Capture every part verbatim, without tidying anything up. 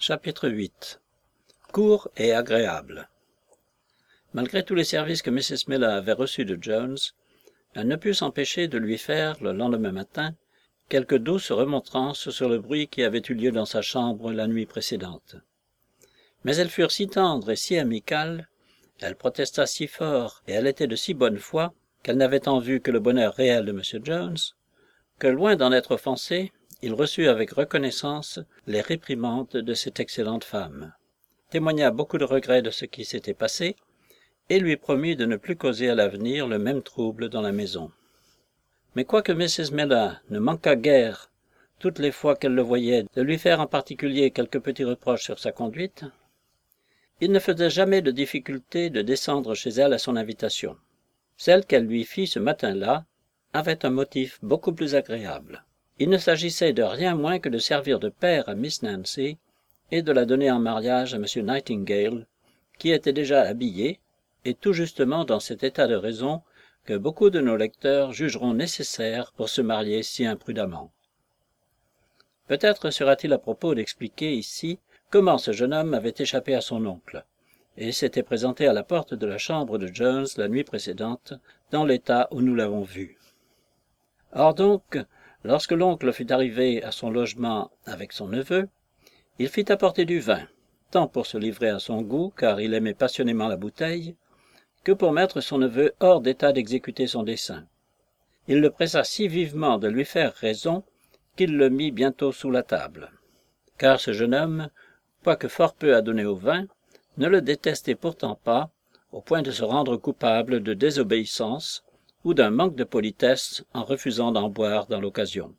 Chapitre huit. Court et agréable. Malgré tous les services que missus Miller avait reçus de Jones, elle ne put s'empêcher de lui faire, le lendemain matin, quelques douces remontrances sur le bruit qui avait eu lieu dans sa chambre la nuit précédente. Mais elles furent si tendres et si amicales, elle protesta si fort et elle était de si bonne foi qu'elle n'avait en vue que le bonheur réel de M. Jones, que loin d'en être offensé, il reçut avec reconnaissance les réprimandes de cette excellente femme, témoigna beaucoup de regrets de ce qui s'était passé, et lui promit de ne plus causer à l'avenir le même trouble dans la maison. Mais quoique missus Miller ne manquât guère, toutes les fois qu'elle le voyait, de lui faire en particulier quelques petits reproches sur sa conduite, il ne faisait jamais de difficulté de descendre chez elle à son invitation. Celle qu'elle lui fit ce matin-là avait un motif beaucoup plus agréable. Il ne s'agissait de rien moins que de servir de père à Miss Nancy et de la donner en mariage à M. Nightingale, qui était déjà habillé, et tout justement dans cet état de raison que beaucoup de nos lecteurs jugeront nécessaire pour se marier si imprudemment. Peut-être sera-t-il à propos d'expliquer ici comment ce jeune homme avait échappé à son oncle, et s'était présenté à la porte de la chambre de Jones la nuit précédente, dans l'état où nous l'avons vu. Or donc, lorsque l'oncle fut arrivé à son logement avec son neveu, il fit apporter du vin, tant pour se livrer à son goût, car il aimait passionnément la bouteille, que pour mettre son neveu hors d'état d'exécuter son dessein. Il le pressa si vivement de lui faire raison qu'il le mit bientôt sous la table. Car ce jeune homme, quoique fort peu adonné au vin, ne le détestait pourtant pas, au point de se rendre coupable de désobéissance ou d'un manque de politesse en refusant d'en boire dans l'occasion.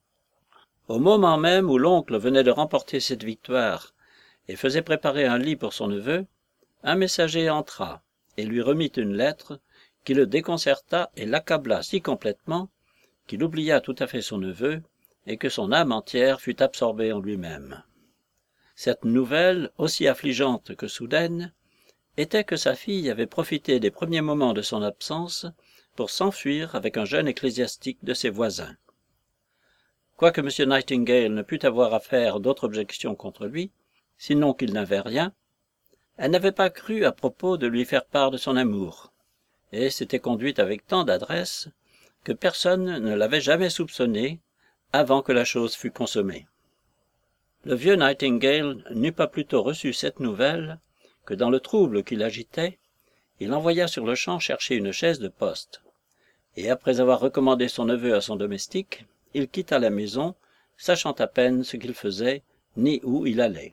Au moment même où l'oncle venait de remporter cette victoire et faisait préparer un lit pour son neveu, un messager entra et lui remit une lettre qui le déconcerta et l'accabla si complètement qu'il oublia tout à fait son neveu et que son âme entière fut absorbée en lui-même. Cette nouvelle, aussi affligeante que soudaine, était que sa fille avait profité des premiers moments de son absence pour s'enfuir avec un jeune ecclésiastique de ses voisins. Quoique M. Nightingale ne pût avoir à faire d'autre objection contre lui, sinon qu'il n'avait rien, elle n'avait pas cru à propos de lui faire part de son amour, et s'était conduite avec tant d'adresse que personne ne l'avait jamais soupçonnée avant que la chose fût consommée. Le vieux Nightingale n'eut pas plutôt reçu cette nouvelle que dans le trouble qui l'agitait, il envoya sur le champ chercher une chaise de poste, et après avoir recommandé son neveu à son domestique, il quitta la maison, sachant à peine ce qu'il faisait, ni où il allait.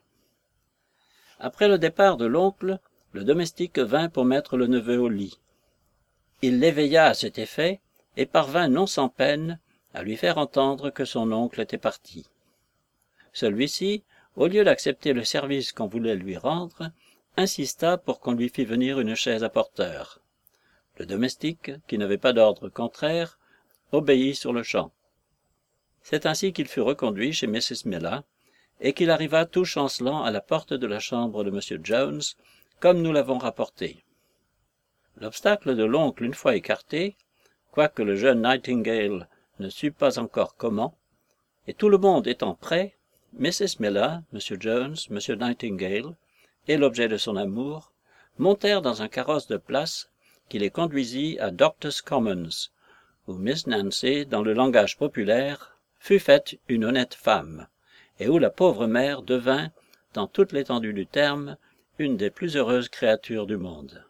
Après le départ de l'oncle, le domestique vint pour mettre le neveu au lit. Il l'éveilla à cet effet, et parvint non sans peine à lui faire entendre que son oncle était parti. Celui-ci, au lieu d'accepter le service qu'on voulait lui rendre, insista pour qu'on lui fît venir une chaise à porteur. Le domestique, qui n'avait pas d'ordre contraire, obéit sur le champ. C'est ainsi qu'il fut reconduit chez missus Miller, et qu'il arriva tout chancelant à la porte de la chambre de M. Jones, comme nous l'avons rapporté. L'obstacle de l'oncle une fois écarté, quoique le jeune Nightingale ne sût pas encore comment, et tout le monde étant prêt, missus Miller, M. Jones, M. Nightingale, et l'objet de son amour, montèrent dans un carrosse de place qui les conduisit à Doctors Commons, où Miss Nancy, dans le langage populaire, fut faite une honnête femme, et où la pauvre mère devint, dans toute l'étendue du terme, une des plus heureuses créatures du monde.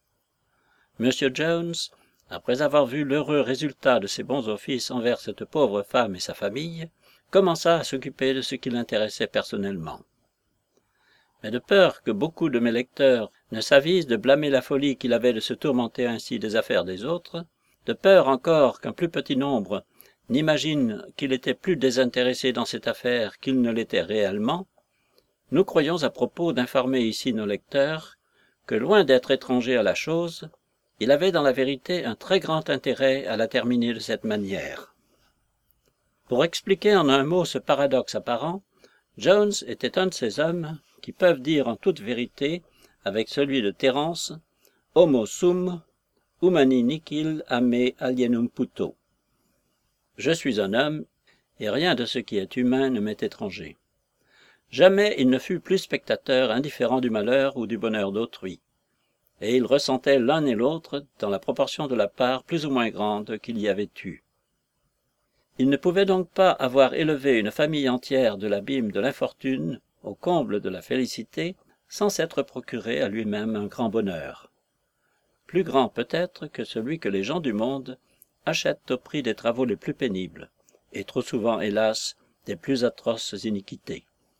M. Jones, après avoir vu l'heureux résultat de ses bons offices envers cette pauvre femme et sa famille, commença à s'occuper de ce qui l'intéressait personnellement. Mais de peur que beaucoup de mes lecteurs ne s'avisent de blâmer la folie qu'il avait de se tourmenter ainsi des affaires des autres, de peur encore qu'un plus petit nombre n'imagine qu'il était plus désintéressé dans cette affaire qu'il ne l'était réellement, nous croyons à propos d'informer ici nos lecteurs que, loin d'être étranger à la chose, il avait dans la vérité un très grand intérêt à la terminer de cette manière. Pour expliquer en un mot ce paradoxe apparent, Jones était un de ces hommes qui peuvent dire en toute vérité, avec celui de Terence, « Homo sum, humani nihil a me alienum puto ». Je suis un homme, et rien de ce qui est humain ne m'est étranger. Jamais il ne fut plus spectateur indifférent du malheur ou du bonheur d'autrui, et ils ressentaient l'un et l'autre dans la proportion de la part plus ou moins grande qu'il y avait eu. Il ne pouvait donc pas avoir élevé une famille entière de l'abîme de l'infortune au comble de la félicité sans s'être procuré à lui-même un grand bonheur, plus grand peut-être que celui que les gens du monde achètent au prix des travaux les plus pénibles, et trop souvent, hélas, des plus atroces iniquités.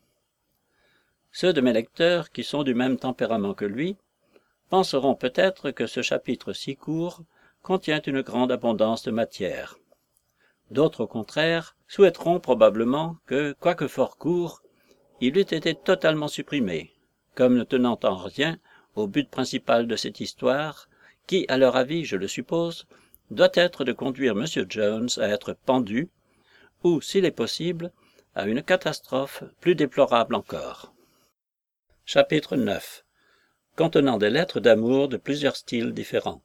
Ceux de mes lecteurs qui sont du même tempérament que lui penseront peut-être que ce chapitre si court contient une grande abondance de matière. D'autres, au contraire, souhaiteront probablement que, quoique fort court, il eût été totalement supprimé, comme ne tenant en rien au but principal de cette histoire, qui, à leur avis, je le suppose, doit être de conduire M Jones à être pendu, ou, s'il est possible, à une catastrophe plus déplorable encore. Chapitre neuf. Contenant des lettres d'amour de plusieurs styles différents.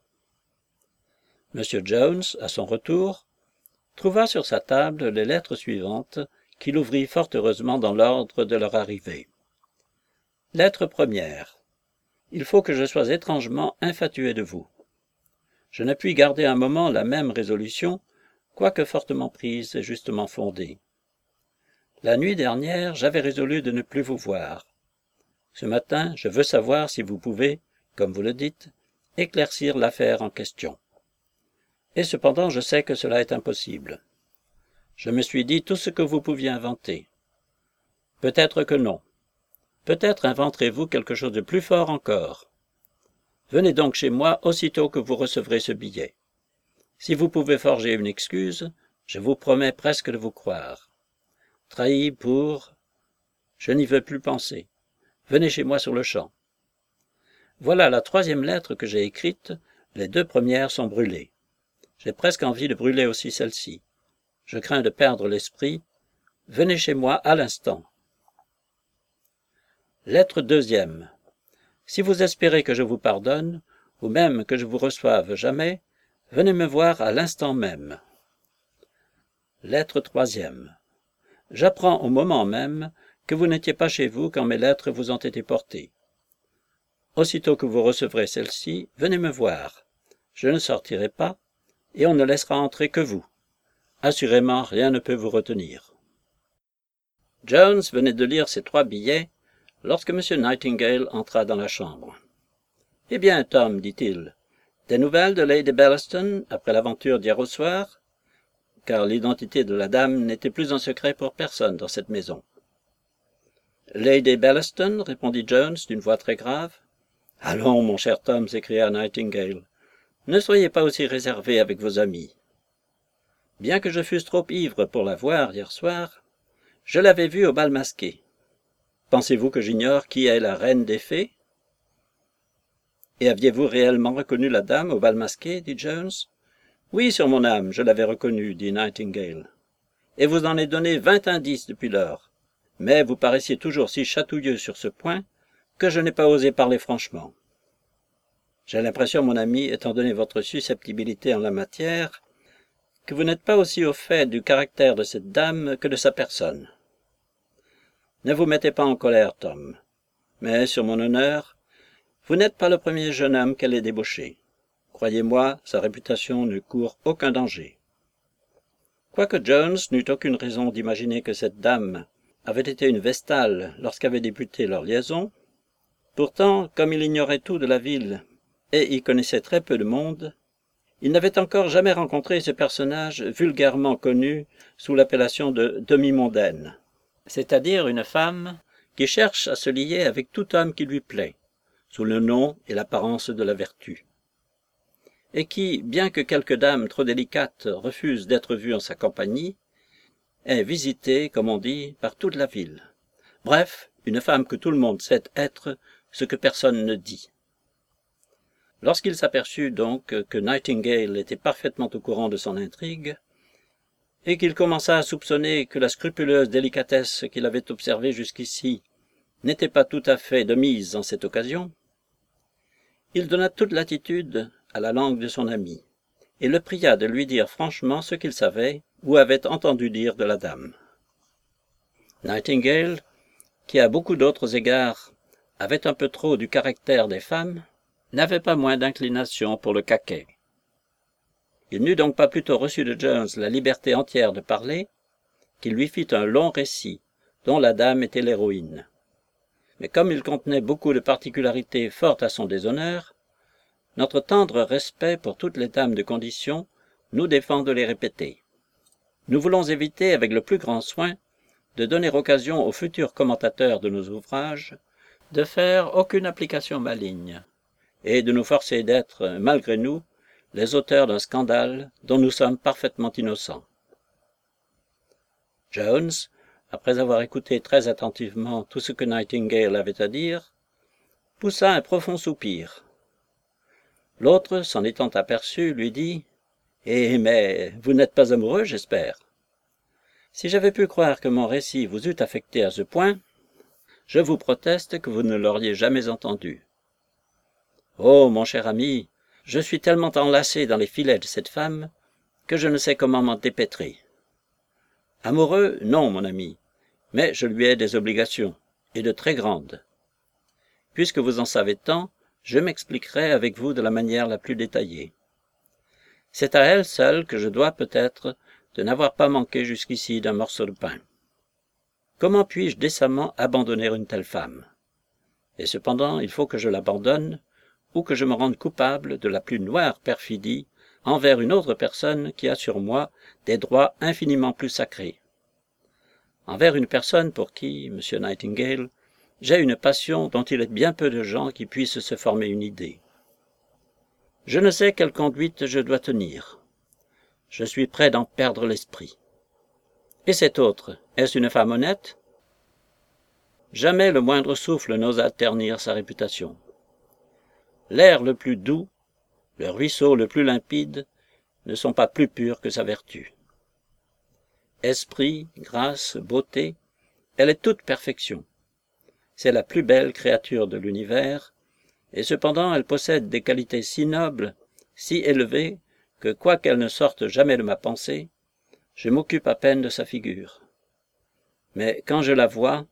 M Jones, à son retour, trouva sur sa table les lettres suivantes, qu'il ouvrit fort heureusement dans l'ordre de leur arrivée. Lettre première. Il faut que je sois étrangement infatué de vous. Je ne puis garder un moment la même résolution, quoique fortement prise et justement fondée. La nuit dernière, j'avais résolu de ne plus vous voir. Ce matin, je veux savoir si vous pouvez, comme vous le dites, éclaircir l'affaire en question. Et cependant, je sais que cela est impossible. Je me suis dit tout ce que vous pouviez inventer. Peut-être que non. Peut-être inventerez-vous quelque chose de plus fort encore. Venez donc chez moi aussitôt que vous recevrez ce billet. Si vous pouvez forger une excuse, je vous promets presque de vous croire. Trahi pour... Je n'y veux plus penser. Venez chez moi sur-le-champ. Voilà la troisième lettre que j'ai écrite, les deux premières sont brûlées. J'ai presque envie de brûler aussi celle-ci. Je crains de perdre l'esprit. Venez chez moi à l'instant. Lettre deuxième. Si vous espérez que je vous pardonne, ou même que je vous reçoive jamais, venez me voir à l'instant même. Lettre troisième. J'apprends au moment même que vous n'étiez pas chez vous quand mes lettres vous ont été portées. Aussitôt que vous recevrez celle-ci, venez me voir. Je ne sortirai pas, et on ne laissera entrer que vous. Assurément, rien ne peut vous retenir. Jones venait de lire ces trois billets lorsque M Nightingale entra dans la chambre. « Eh bien, Tom, dit-il, des nouvelles de Lady Bellaston après l'aventure d'hier au soir ?» car l'identité de la dame n'était plus un secret pour personne dans cette maison. « Lady Bellaston, répondit Jones d'une voix très grave. « Allons, mon cher Tom, s'écria Nightingale, ne soyez pas aussi réservé avec vos amis. Bien que je fusse trop ivre pour la voir hier soir, je l'avais vue au bal masqué. Pensez-vous que j'ignore qui est la reine des fées? » « Et aviez-vous réellement reconnu la dame au bal masqué, dit Jones. « Oui, sur mon âme, je l'avais reconnue, dit Nightingale. Et vous en avez donné vingt indices depuis lors. Mais vous paraissiez toujours si chatouilleux sur ce point que je n'ai pas osé parler franchement. J'ai l'impression, mon ami, étant donné votre susceptibilité en la matière, que vous n'êtes pas aussi au fait du caractère de cette dame que de sa personne. Ne vous mettez pas en colère, Tom, mais, sur mon honneur, vous n'êtes pas le premier jeune homme qu'elle ait débauché. Croyez-moi, sa réputation ne court aucun danger. » Quoique Jones n'eût aucune raison d'imaginer que cette dame avait été une Vestale lorsqu'avait débuté leur liaison, pourtant, comme il ignorait tout de la ville et y connaissait très peu de monde, il n'avait encore jamais rencontré ce personnage vulgairement connu sous l'appellation de demi-mondaine, c'est-à-dire une femme qui cherche à se lier avec tout homme qui lui plaît, sous le nom et l'apparence de la vertu, et qui, bien que quelques dames trop délicates refusent d'être vues en sa compagnie, est visitée, comme on dit, par toute la ville. Bref, une femme que tout le monde sait être ce que personne ne dit. Lorsqu'il s'aperçut donc que Nightingale était parfaitement au courant de son intrigue, et qu'il commença à soupçonner que la scrupuleuse délicatesse qu'il avait observée jusqu'ici n'était pas tout à fait de mise en cette occasion, il donna toute latitude à la langue de son ami, et le pria de lui dire franchement ce qu'il savait ou avait entendu dire de la dame. Nightingale, qui à beaucoup d'autres égards avait un peu trop du caractère des femmes, n'avait pas moins d'inclination pour le caquet. Il n'eut donc pas plutôt reçu de Jones la liberté entière de parler, qu'il lui fit un long récit, dont la dame était l'héroïne. Mais comme il contenait beaucoup de particularités fortes à son déshonneur, notre tendre respect pour toutes les dames de condition nous défend de les répéter. Nous voulons éviter avec le plus grand soin de donner occasion aux futurs commentateurs de nos ouvrages de faire aucune application maligne, et de nous forcer d'être, malgré nous, les auteurs d'un scandale dont nous sommes parfaitement innocents. Jones, après avoir écouté très attentivement tout ce que Nightingale avait à dire, poussa un profond soupir. L'autre, s'en étant aperçu, lui dit « Eh, mais vous n'êtes pas amoureux, j'espère. Si j'avais pu croire que mon récit vous eût affecté à ce point, je vous proteste que vous ne l'auriez jamais entendu. Oh, mon cher ami, je suis tellement enlacé dans les filets de cette femme que je ne sais comment m'en dépêtrer. Amoureux, non, mon ami, mais je lui ai des obligations, et de très grandes. Puisque vous en savez tant, je m'expliquerai avec vous de la manière la plus détaillée. C'est à elle seule que je dois peut-être de n'avoir pas manqué jusqu'ici d'un morceau de pain. Comment puis-je décemment abandonner une telle femme? Et cependant, il faut que je l'abandonne, ou que je me rende coupable de la plus noire perfidie envers une autre personne qui a sur moi des droits infiniment plus sacrés. Envers une personne pour qui, monsieur Nightingale, j'ai une passion dont il est bien peu de gens qui puissent se former une idée. Je ne sais quelle conduite je dois tenir. Je suis prêt d'en perdre l'esprit. Et cette autre, est-ce une femme honnête? Jamais le moindre souffle n'osa ternir sa réputation. L'air le plus doux, le ruisseau le plus limpide, ne sont pas plus purs que sa vertu. Esprit, grâce, beauté, elle est toute perfection. C'est la plus belle créature de l'univers, et cependant elle possède des qualités si nobles, si élevées, que quoiqu'elle ne sorte jamais de ma pensée, je m'occupe à peine de sa figure. Mais quand je la vois,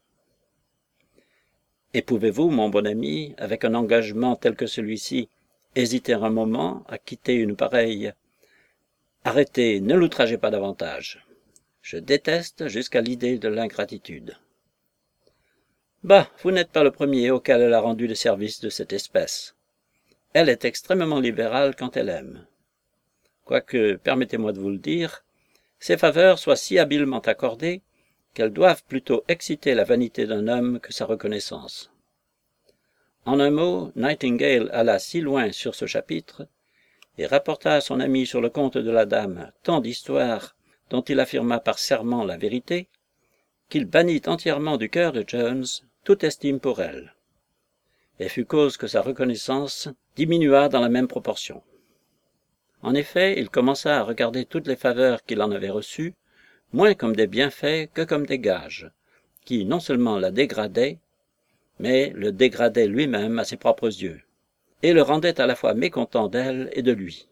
et pouvez-vous, mon bon ami, avec un engagement tel que celui-ci, hésiter un moment à quitter une pareille? Arrêtez, ne l'outragez pas davantage. Je déteste jusqu'à l'idée de l'ingratitude. Bah, vous n'êtes pas le premier auquel elle a rendu des services de cette espèce. Elle est extrêmement libérale quand elle aime. Quoique, permettez-moi de vous le dire, ces faveurs soient si habilement accordées qu'elles doivent plutôt exciter la vanité d'un homme que sa reconnaissance. En un mot, Nightingale alla si loin sur ce chapitre, et rapporta à son ami sur le compte de la dame tant d'histoires dont il affirma par serment la vérité, qu'il bannit entièrement du cœur de Jones toute estime pour elle, et fut cause que sa reconnaissance diminua dans la même proportion. En effet, il commença à regarder toutes les faveurs qu'il en avait reçues, moins comme des bienfaits que comme des gages, qui non seulement la dégradaient, mais le dégradaient lui-même à ses propres yeux, et le rendaient à la fois mécontent d'elle et de lui.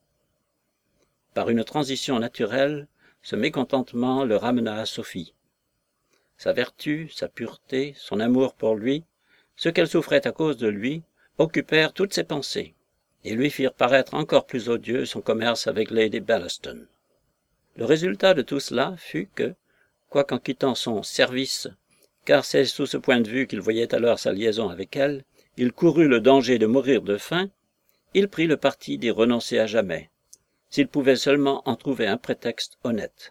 Par une transition naturelle, ce mécontentement le ramena à Sophie. Sa vertu, sa pureté, son amour pour lui, ce qu'elle souffrait à cause de lui, occupèrent toutes ses pensées, et lui firent paraître encore plus odieux son commerce avec Lady Bellaston. Le résultat de tout cela fut que, quoiqu'en quittant son service, car c'est sous ce point de vue qu'il voyait alors sa liaison avec elle, il courut le danger de mourir de faim, il prit le parti d'y renoncer à jamais, s'il pouvait seulement en trouver un prétexte honnête.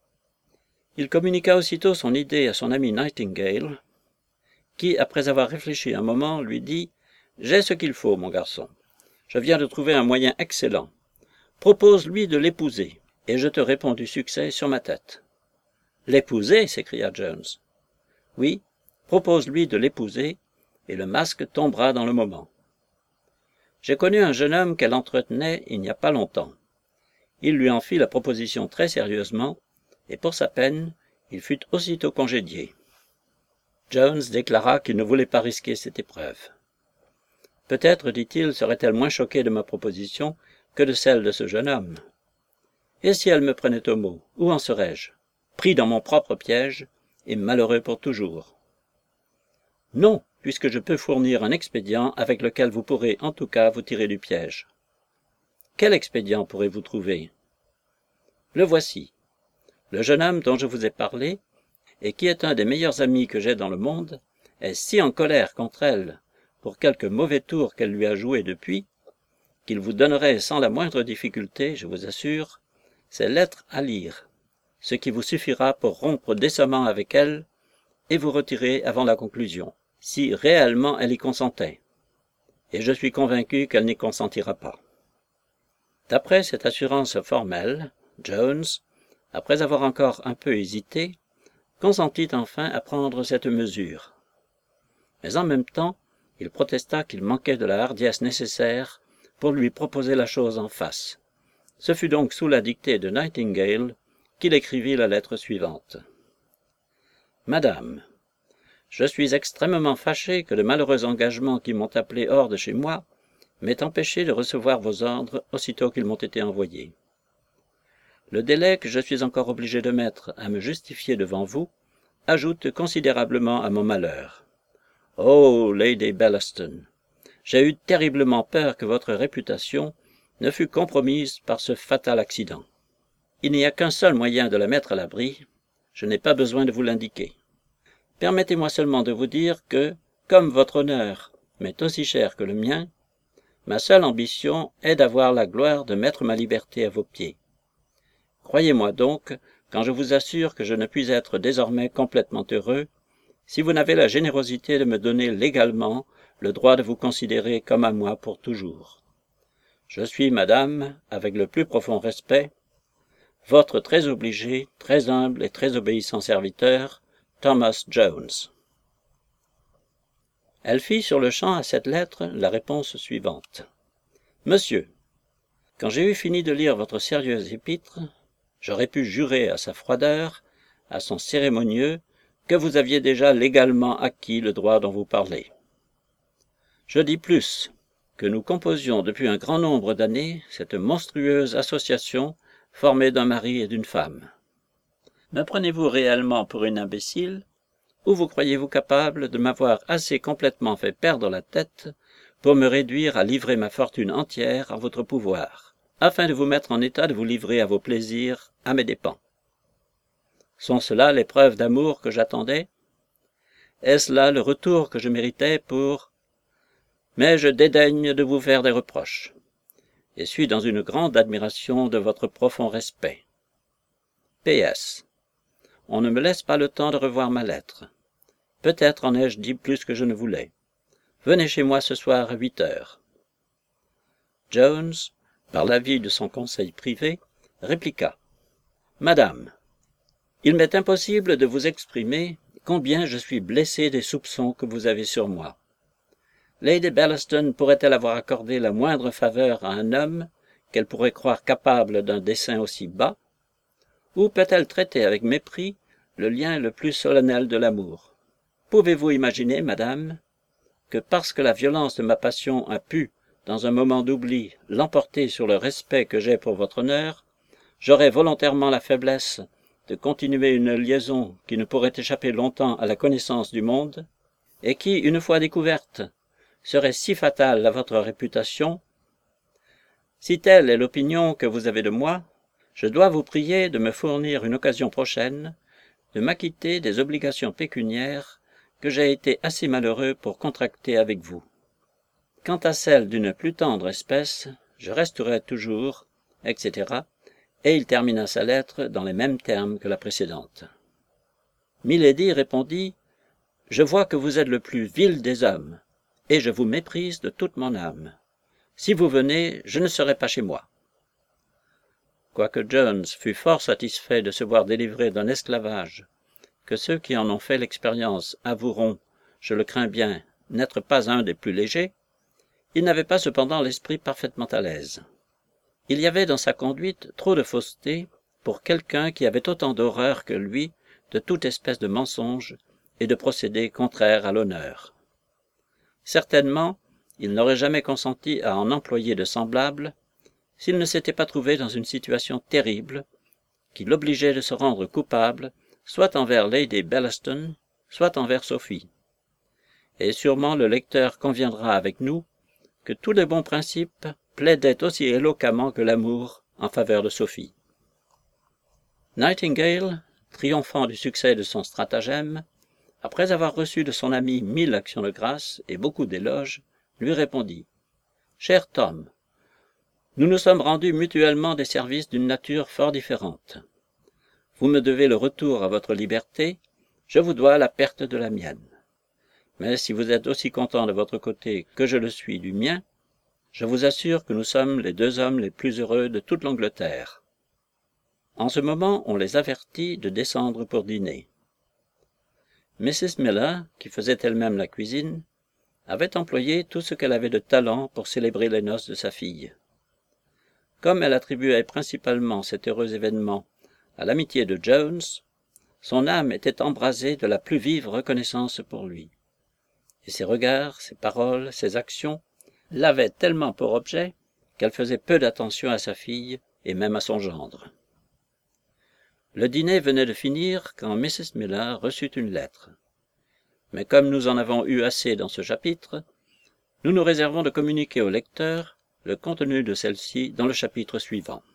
Il communiqua aussitôt son idée à son ami Nightingale, qui, après avoir réfléchi un moment, lui dit « J'ai ce qu'il faut, mon garçon. Je viens de trouver un moyen excellent. Propose-lui de l'épouser, et je te réponds du succès sur ma tête. » « L'épouser » s'écria Jones. « Oui, propose-lui de l'épouser, et le masque tombera dans le moment. J'ai connu un jeune homme qu'elle entretenait il n'y a pas longtemps. Il lui en fit la proposition très sérieusement, et pour sa peine, il fut aussitôt congédié. Jones déclara qu'il ne voulait pas risquer cette épreuve. Peut-être, dit-il, serait-elle moins choquée de ma proposition que de celle de ce jeune homme. Et si elle me prenait au mot, où en serais-je? Pris dans mon propre piège, et malheureux pour toujours. Non, puisque je peux fournir un expédient avec lequel vous pourrez en tout cas vous tirer du piège. Quel expédient pourrez-vous trouver? Le voici. Le jeune homme dont je vous ai parlé, et qui est un des meilleurs amis que j'ai dans le monde, est si en colère contre elle, pour quelque mauvais tour qu'elle lui a joué depuis, qu'il vous donnerait sans la moindre difficulté, je vous assure, ses lettres à lire, ce qui vous suffira pour rompre décemment avec elle et vous retirer avant la conclusion, si réellement elle y consentait. Et je suis convaincu qu'elle n'y consentira pas. D'après cette assurance formelle, Jones, après avoir encore un peu hésité, consentit enfin à prendre cette mesure. Mais en même temps, il protesta qu'il manquait de la hardiesse nécessaire pour lui proposer la chose en face. Ce fut donc sous la dictée de Nightingale qu'il écrivit la lettre suivante. « Madame, je suis extrêmement fâché que le malheureux engagement qui m'ont appelé hors de chez moi m'ait empêché de recevoir vos ordres aussitôt qu'ils m'ont été envoyés. Le délai que je suis encore obligé de mettre à me justifier devant vous ajoute considérablement à mon malheur. Oh, Lady Bellaston, j'ai eu terriblement peur que votre réputation ne fût compromise par ce fatal accident. Il n'y a qu'un seul moyen de la mettre à l'abri, je n'ai pas besoin de vous l'indiquer. Permettez-moi seulement de vous dire que, comme votre honneur m'est aussi cher que le mien, ma seule ambition est d'avoir la gloire de mettre ma liberté à vos pieds. Croyez-moi donc, quand je vous assure que je ne puis être désormais complètement heureux, si vous n'avez la générosité de me donner légalement le droit de vous considérer comme à moi pour toujours. Je suis, madame, avec le plus profond respect, votre très obligé, très humble et très obéissant serviteur, Thomas Jones. Elle fit sur-le-champ à cette lettre la réponse suivante. Monsieur, quand j'ai eu fini de lire votre sérieuse épître, j'aurais pu jurer à sa froideur, à son cérémonieux, que vous aviez déjà légalement acquis le droit dont vous parlez. Je dis plus, que nous composions depuis un grand nombre d'années cette monstrueuse association formée d'un mari et d'une femme. Me prenez-vous réellement pour une imbécile, ou vous croyez-vous capable de m'avoir assez complètement fait perdre la tête pour me réduire à livrer ma fortune entière à votre pouvoir, afin de vous mettre en état de vous livrer à vos plaisirs à mes dépens? Sont cela les preuves d'amour que j'attendais? Est-ce là le retour que je méritais pour... Mais je dédaigne de vous faire des reproches, et suis dans une grande admiration de votre profond respect. P S. On ne me laisse pas le temps de revoir ma lettre. Peut-être en ai-je dit plus que je ne voulais. Venez chez moi ce soir à huit heures. Jones, par l'avis de son conseil privé, répliqua. Madame, il m'est impossible de vous exprimer combien je suis blessé des soupçons que vous avez sur moi. Lady Bellaston pourrait-elle avoir accordé la moindre faveur à un homme qu'elle pourrait croire capable d'un dessein aussi bas? Ou peut-elle traiter avec mépris le lien le plus solennel de l'amour? Pouvez-vous imaginer, madame, que parce que la violence de ma passion a pu, dans un moment d'oubli, l'emporter sur le respect que j'ai pour votre honneur, j'aurais volontairement la faiblesse de continuer une liaison qui ne pourrait échapper longtemps à la connaissance du monde, et qui, une fois découverte, serait si fatale à votre réputation? Si telle est l'opinion que vous avez de moi, je dois vous prier de me fournir une occasion prochaine de m'acquitter des obligations pécuniaires que j'ai été assez malheureux pour contracter avec vous. Quant à celle d'une plus tendre espèce, je resterai toujours, et cetera, et il termina sa lettre dans les mêmes termes que la précédente. Milady répondit, « Je vois que vous êtes le plus vil des hommes, et je vous méprise de toute mon âme. Si vous venez, je ne serai pas chez moi. » Quoique Jones fût fort satisfait de se voir délivré d'un esclavage, que ceux qui en ont fait l'expérience avoueront, je le crains bien, n'être pas un des plus légers, il n'avait pas cependant l'esprit parfaitement à l'aise. Il y avait dans sa conduite trop de fausseté pour quelqu'un qui avait autant d'horreur que lui de toute espèce de mensonge et de procédés contraires à l'honneur. Certainement, il n'aurait jamais consenti à en employer de semblables s'il ne s'était pas trouvé dans une situation terrible qui l'obligeait de se rendre coupable soit envers Lady Bellaston, soit envers Sophie. et sûrement le lecteur conviendra avec nous que tous les bons principes plaidaient aussi éloquemment que l'amour en faveur de Sophie. Nightingale, triomphant du succès de son stratagème, après avoir reçu de son ami mille actions de grâce et beaucoup d'éloges, lui répondit « Cher Tom, nous nous sommes rendus mutuellement des services d'une nature fort différente. Vous me devez le retour à votre liberté, je vous dois la perte de la mienne. Mais si vous êtes aussi content de votre côté que je le suis du mien, je vous assure que nous sommes les deux hommes les plus heureux de toute l'Angleterre. » En ce moment, on les avertit de descendre pour dîner. Missus Miller, qui faisait elle-même la cuisine, avait employé tout ce qu'elle avait de talent pour célébrer les noces de sa fille. Comme elle attribuait principalement cet heureux événement à l'amitié de Jones, son âme était embrasée de la plus vive reconnaissance pour lui. Et ses regards, ses paroles, ses actions l'avaient tellement pour objet qu'elle faisait peu d'attention à sa fille et même à son gendre. Le dîner venait de finir quand Missus Miller reçut une lettre. Mais comme nous en avons eu assez dans ce chapitre, nous nous réservons de communiquer au lecteur le contenu de celle-ci dans le chapitre suivant.